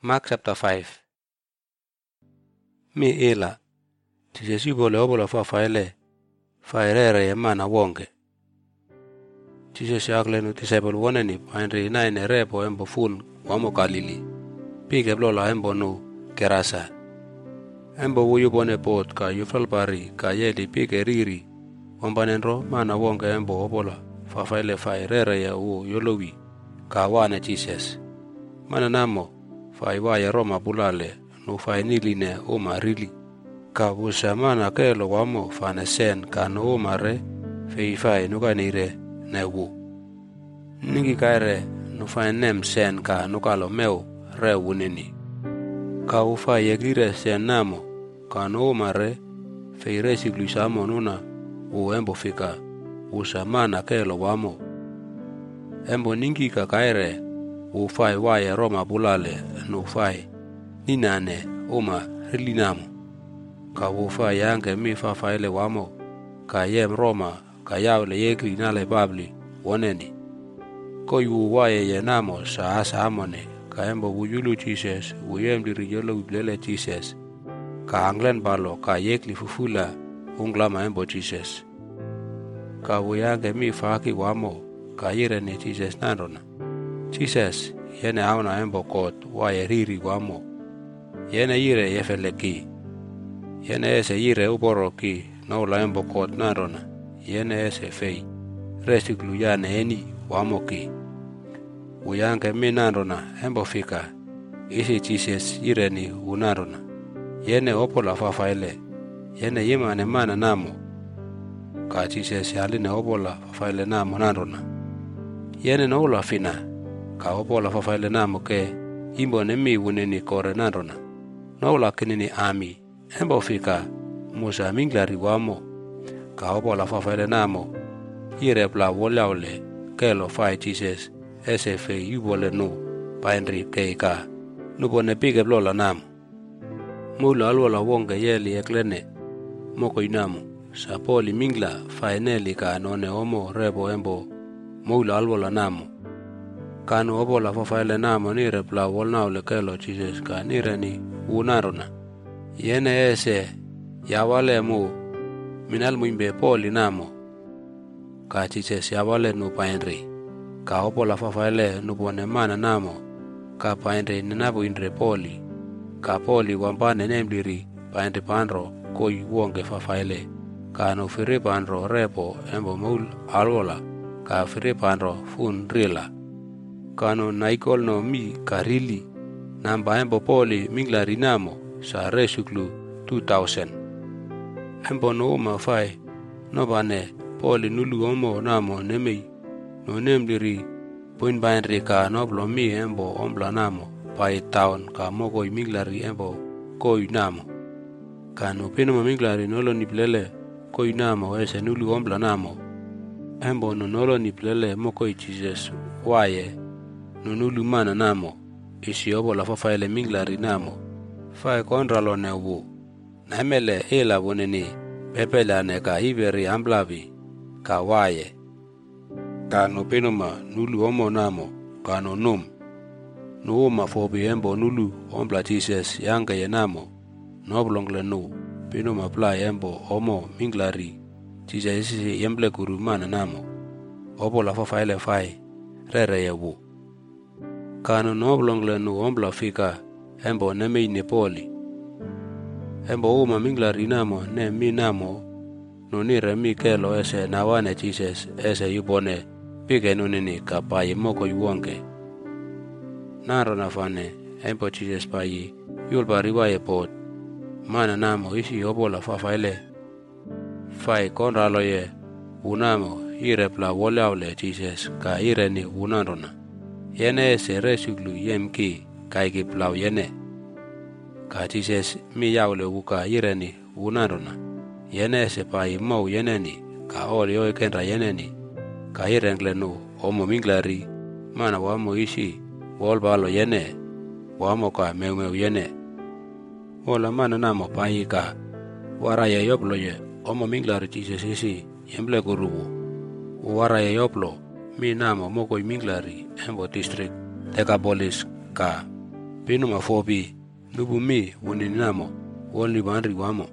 Mark chapter 5. Mi ila Jesus yubole obola faile fairere mana wonge. Jesus yaglenu disciple woneni painri naine repo embo fun wamo Galili. Pige blola embo nu kerasa. Embo wuyubone pot ka yufalbari ka yeli pige riri. Wambanenro mana wonge embo obola faile fairere ya yolowi ka wane Jesus. Mana namo fai waya Roma bulale no fai niline rili. Ka wusa mana kelo wamo fane sen ka no mare fai nukanire ne wu. Ningi kaire no fai nem sen ka nukalo meu re wunini. Ka ufai yegire sen namo ka no mare fai resi glusamo nuna embo fika wusa mana kelo wamo. Embo ningi ka kaire ufai waya Roma bulale no fai ninane rili namo. Ka ufai yange mi faile wamo ka yem Roma ka yawle yegri nale babli woneni. Ko yu waye ye namo sa asa amone ka embo wuyulu Jesus wuyem diri yolo wiblele Jesus. Ka anglen balo ka yekli fufula unglama embo Jesus. Ka wuyange mi faki wamo ka yirene Jesus nandona. Jesus yene auna embo kot waye riri wamo. Yene yire yefeleki. Yene ese yire uboro ki noula embo kot nandona. Yene ese fei. Resiklu yane eni wamo ki. Uyange mi nandona embo fika. Isi Jesus yireni unandona. Yene opola fafaile. Yene yimane mana namo. Ka Jesus yaline opola fafaile namo nandona. Yene noula fina. Ka opola fafaile namo ke imbo nemi wuneni kore nandona. Noula kinini ami. Embo fika musa minglari wamo. Ka opola fafaile namo. Yirepla wolaule kelo fai Jesus. Ese fe yubole nu painri keika. Nubone pige blola namo. Mula alwala wonge yeli eklene. Moko inamu. Sa poli mingla faineli ka none omo rebo embo. Mula alwala namo. Kanu opola fafaile namo ni repla wolnaule kelo Jesus ka nireni unarona. Yene ese yawale mu minal muimbe poli namo. Ka Jesus yawale nu painri. Ka opola fafaile nubone mana namo. Ka painri ninabu indre poli. Ka poli wampane nemliri painri panro koi wonge fafaile. Ka no firi panro repo embo mul alwola. Ka firi panro fun rila. Kano naikol no mi karili namba embo poli minglari namo sa resuklu 2000. Embo no fai no bane poli nulu omo namo nemei no nemliri puin bainri ka noblo mi embo ombla namo pai town ka mokoi minglari embo koi namo. Kano pinoma minglari nolo niplele koi namo ese nulu ombla namo. Embo no nolo niplele mokoi Jesus waye nunulu mana namo. Isi obola fafaile minglari namo. Fai kondralo ne wu. Namele ila wuneni pepela ne ka iberi amblavi ka waye. Ka no pinoma nulu omo namo ka no num. Nuuma fobi embo nulu ombla Jesus yange ye namo. Noblongle nu pinoma pla embo omo minglari. Jesus isi yemble guru mana namo. Obola fafaile fai rere ye wu. Kano noblongle nu ombla fika embo nemei nepoli. Embo minglari namo ne mi namo. Nunire mi kelo ese nawane Jesus ese yubone pige nunini ka payi moko yuonge. Naro nafane embo Jesus payi yulbari waye pot. Mana namo isi obola fafaile. Fai konralo ye unamo irepla wolaule Jesus ka ireni unandona. Yene ese resuglu yemki kaigi plau yene. Ka Jesus mi yaule wuka ireni unandona. Yene ese pai mau yeneni ka oli kenra yeneni. Ka irengle nu omo minglari mana wamo isi wolbalo yene. Wamo ka meu yene. Wola mana namo pai ka waraya yoplo ye omo minglari Jesus isi yemble gurubu. Waraya yoplo mi namo mokoi minglari embo district Decapolis ka pinu mafobi nubu mi wunini namo wonli bandri wamo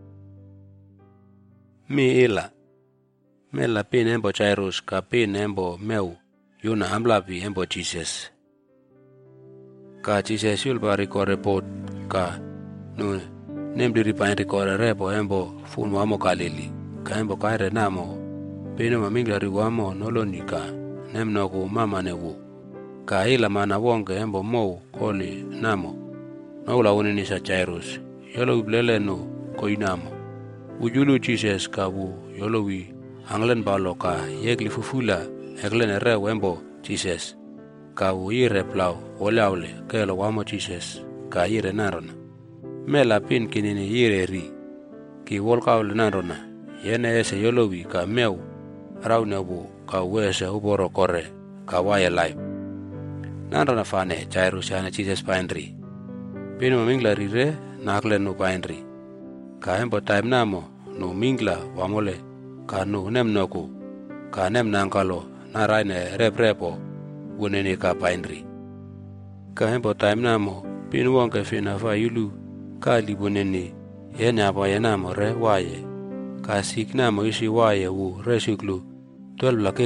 mi ila mela pin embo Jairus ka pin embo meu yuna amlapi embo Jesus ka Jesus yul bari ko report ka nu nemdiri painri ko rebo embo fun wamo Galili ka embo kaire namo pinu mamingari wamo noloni ka nemnoku mama newu ka ila mana wonge embo mou koli namo noula unini sa Jairus yolo ublele no koinamo ujulu Jesus ka wu yolo wi anglen balo ka yegli fufula eglen re wembo Jesus ka wu ire plau olaule kelo wamo Jesus ka ire narona mela pin kinini ire ri ki wolkaule narona yene ese yolo wi ka meu raune bu ka wese uboro kore ka waye life narona fane Jairus yana Jesus paindri pinu mingla rire nakle no paindri ka embo time namo no mingla wamole ka no nemnoku ka nemnankalo naraine reprepo wuneni ka paindri ka embo time namo pinu wonke fina fa yulu ka libuneni yenya ba yenamo re waye ka siknamo isi waye wu resiklu 12 la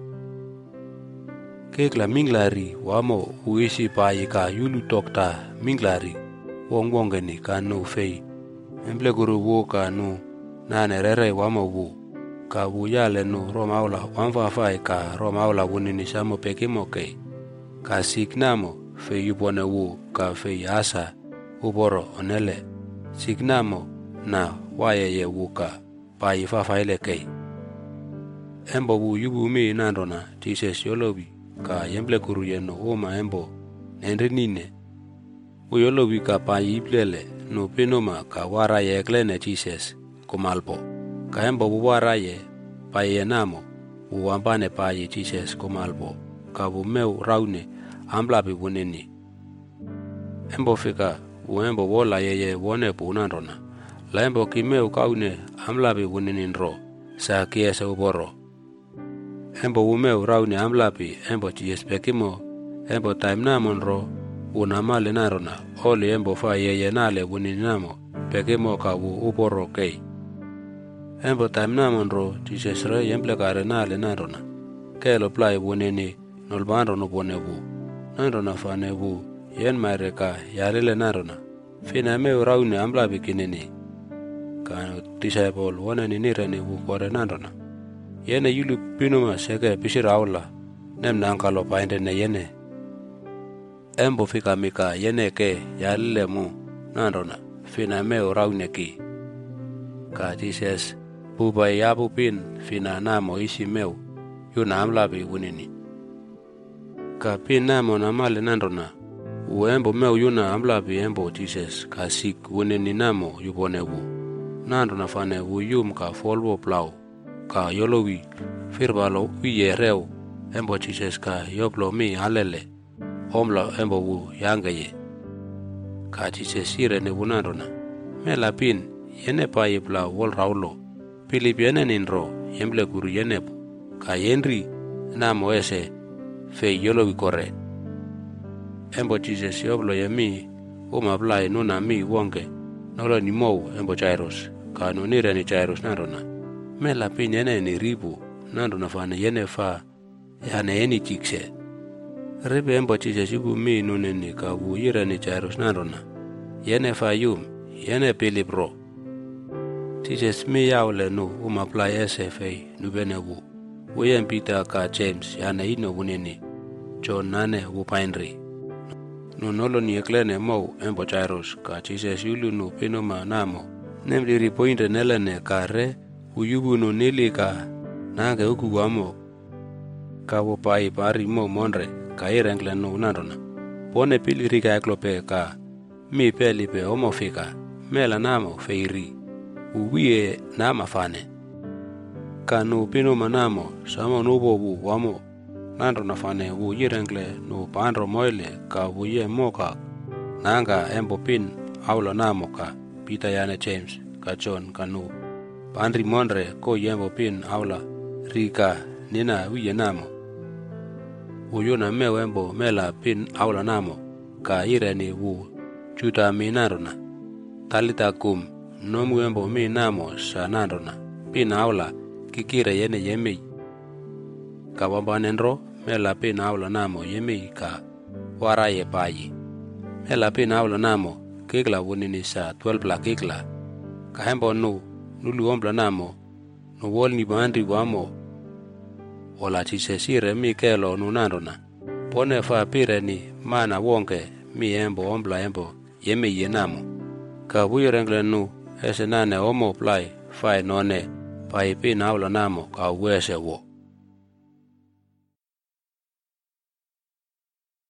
kekla minglari wamo uisi payi ka yulu tokta minglari wongwongeni ka no fei emble guru wo ka no nane rere wamo wu ka wu yale no romaula wamfa fai ka romaula wunini samo pekimo ke ka siknamo fei yubone wu ka fei asa uboro onele siknamo na waye ye wu ka payi fafaile ke embo wu yubu mi nandona Jesus yolobi ka yemble kuru yeno oma embo nendrinine uyolobi ka payi iblele no pinoma ka wara ye glene Jesus kumalpo ka embo wara ye paye namo uwambane payi Jesus kumalpo ka meu raune amblabi wuneni embo fika uembo wola ye wone punandona la embo kimeu kaune amlabi wuneni nro sa kiesa uboro embo umeu rauni amlapi embo Jesus pekimo embo time namo nro unamale narona oli embo fa yeye nale wunini namo pekimo ka wu uboro kei embo time namo nro Jesus re yemble kare nale narona kelo plai wunini nolbandro no bonebu narona fa nebu yen mareka yarele narona fina meu rauni amlapi kinini ka disciple woneni nireni wu kore narona yene yulu pinuma seke pisiraula nemnankalo painde ne yene embo fika mika yene ke yalile mu nandona fina meu raune ki ka Jesus buba yabu pin fina namo isi meu yuna amlabi wunini ka pin namo namale nandona uembo meu yuna amlabi embo Jesus ka sik wunini namo yubonebu nandona fane uyum ka folwo plau ka yolowi firbalo wiye reu embo Jesus ka yoblo mi alele omlo embo wu yangeye ka Jesus sire ne wunandona mela pin yene pa yibla wol raulo Philip yene ninro yemble guru yenebu ka yenri na moese fe yolowi kore embo Jesus yoblo yemi umabla nuna mi wonge nolo ni mou embo Jairus ka nunire ni Jairus nandona mela pin yene ni ribu nandona fane yene fa yane yeni chikse ribe embo Jesus yubu mi nuneni ka wu yire ni Jairus nandona yene fa yum yene Philip ro Jesus mi yaule nu umapla ese fei nubene wu uyen Peter ka James yane ino wuneni John nane wu painri nunolo ni eklene mou embo Jairus ka Jesus yulu nu pinoma namo nemdiri pointe nelene ka re uyubu no nili ka nange uku wamo ka wo pai pari mo monre ka irengle no nandona pone piliri ka eklope ka mi pelipe omofika mela namo feiri uwie nama fane ka no pino manamo samo nubo wu wamo nandona fane wu irengle no pandro moile ka wuye moka nanga embo pin aula namo ka Peter yane James ka John ka no Pandri monre ko yembo pin aula rika nina wiye namo uyuna mewembo mela pin aula namo ka ireni wu chuta mi nandona. Talita kum nomuembo mi namo sa nandona. Pinaula kikire yene yemi. Kawambanenro mela pinaula namo yemi ka waraye payi. Mela pinaula namo kikla wunini sa 12 kikla. Kahembo nuluombla namo nuwol ni bandri wamo. Ola chisesire mi kelo nunandona. Pone fa pire ni mana wonke mi embo ombla embo yemi yenamo. Ka wuyerengle nu ese nane omo plai fai none pai pinaula namo ka wese wo.